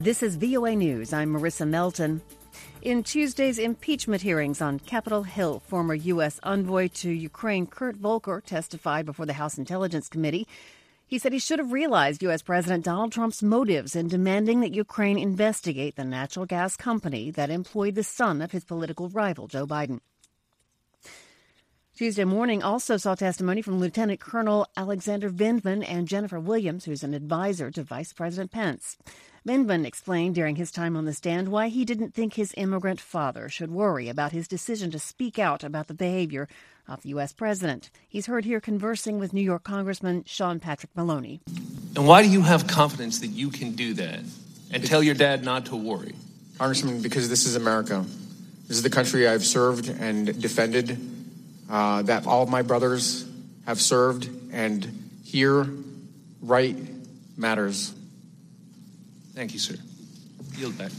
This is VOA News. I'm Marissa Melton. In Tuesday's impeachment hearings on Capitol Hill, former U.S. envoy to Ukraine Kurt Volker testified before the House Intelligence Committee. He said he should have realized U.S. President Donald Trump's motives in demanding that Ukraine investigate the natural gas company that employed the son of his political rival, Joe Biden. Tuesday morning also saw testimony from Lieutenant Colonel Alexander Vindman and Jennifer Williams, who's an advisor to Vice President Pence. Vindman explained during his time on the stand why he didn't think his immigrant father should worry about his decision to speak out about the behavior of the U.S. president. He's heard here conversing with New York Congressman Sean Patrick Maloney. And why do you have confidence that you can do that and tell your dad not to worry? Congressman, because this is America. This is the country I've served and defended, that all of my brothers have served, and here, right matters. Thank you, sir. Yield back.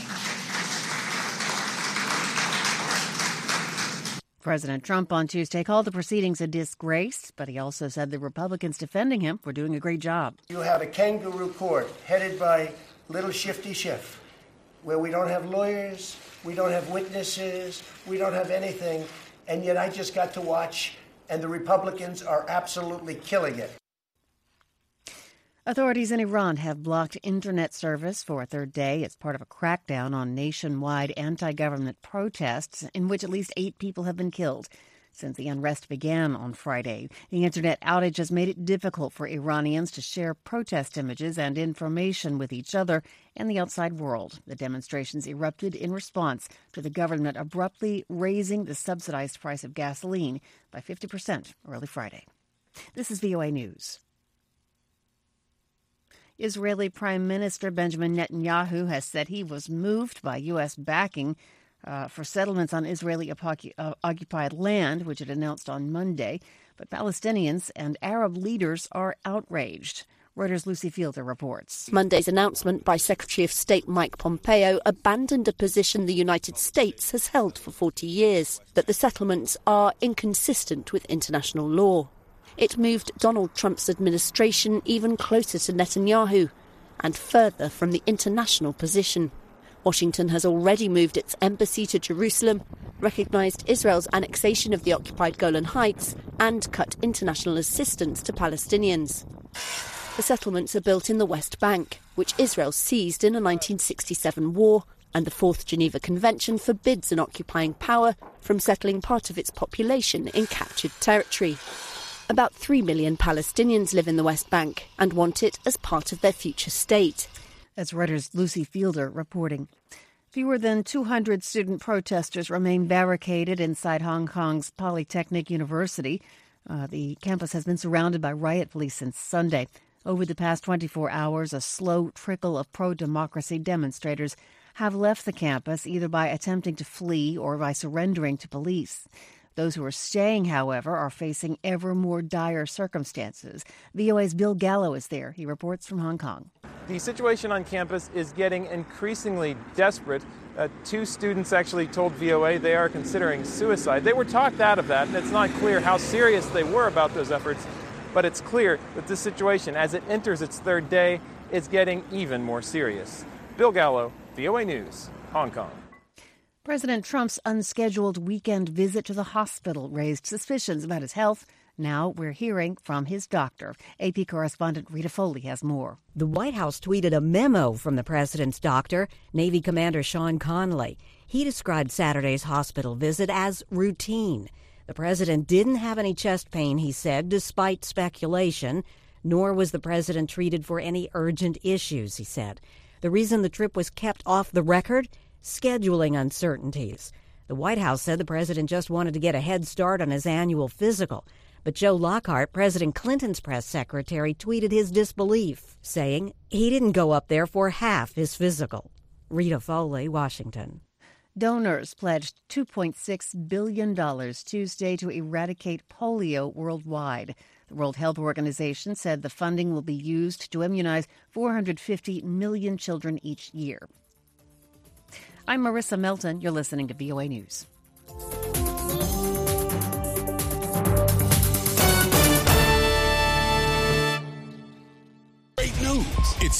President Trump on Tuesday called the proceedings a disgrace, but he also said the Republicans defending him were doing a great job. You have a kangaroo court headed by Little Shifty Schiff, where we don't have lawyers, we don't have witnesses, we don't have anything, and yet I just got to watch, and the Republicans are absolutely killing it. Authorities in Iran have blocked internet service for a third day as part of a crackdown on nationwide anti-government protests in which at least 8 people have been killed since the unrest began on Friday. The internet outage has made it difficult for Iranians to share protest images and information with each other and the outside world. The demonstrations erupted in response to the government abruptly raising the subsidized price of gasoline by 50% early Friday. This is VOA News. Israeli Prime Minister Benjamin Netanyahu has said he was moved by U.S. backing for settlements on Israeli occupied land, which it announced on Monday. But Palestinians and Arab leaders are outraged. Reuters' Lucy Fielder reports. Monday's announcement by Secretary of State Mike Pompeo abandoned a position the United States has held for 40 years, that the settlements are inconsistent with international law. It moved Donald Trump's administration even closer to Netanyahu and further from the international position. Washington has already moved its embassy to Jerusalem, recognised Israel's annexation of the occupied Golan Heights, and cut international assistance to Palestinians. The settlements are built in the West Bank, which Israel seized in a 1967 war, and the Fourth Geneva Convention forbids an occupying power from settling part of its population in captured territory. About 3 million Palestinians live in the West Bank and want it as part of their future state. That's Reuters' Lucy Fielder reporting. Fewer than 200 student protesters remain barricaded inside Hong Kong's Polytechnic University. The campus has been surrounded by riot police since Sunday. Over the past 24 hours, a slow trickle of pro-democracy demonstrators have left the campus either by attempting to flee or by surrendering to police. Those who are staying, however, are facing ever more dire circumstances. VOA's Bill Gallo is there. He reports from Hong Kong. The situation on campus is getting increasingly desperate. 2 students actually told VOA they are considering suicide. They were talked out of that, and it's not clear how serious they were about those efforts. But it's clear that this situation, as it enters its 3rd day, is getting even more serious. Bill Gallo, VOA News, Hong Kong. President Trump's unscheduled weekend visit to the hospital raised suspicions about his health. Now we're hearing from his doctor. AP correspondent Rita Foley has more. The White House tweeted a memo from the president's doctor, Navy Commander Sean Conley. He described Saturday's hospital visit as routine. The president didn't have any chest pain, he said, despite speculation, nor was the president treated for any urgent issues, he said. The reason the trip was kept off the record? Scheduling uncertainties. The White House said the president just wanted to get a head start on his annual physical. But Joe Lockhart, President Clinton's press secretary, tweeted his disbelief, saying he didn't go up there for half his physical. Rita Foley, Washington. Donors pledged $2.6 billion Tuesday to eradicate polio worldwide. The World Health Organization said the funding will be used to immunize 450 million children each year. I'm Marissa Melton. You're listening to VOA News.